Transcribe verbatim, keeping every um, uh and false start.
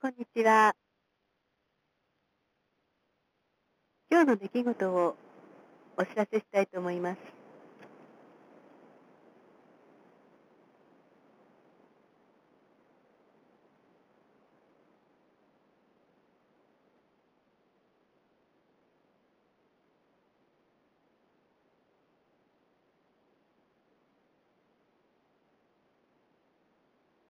こんにちは。今日の出来事をお知らせしたいと思います。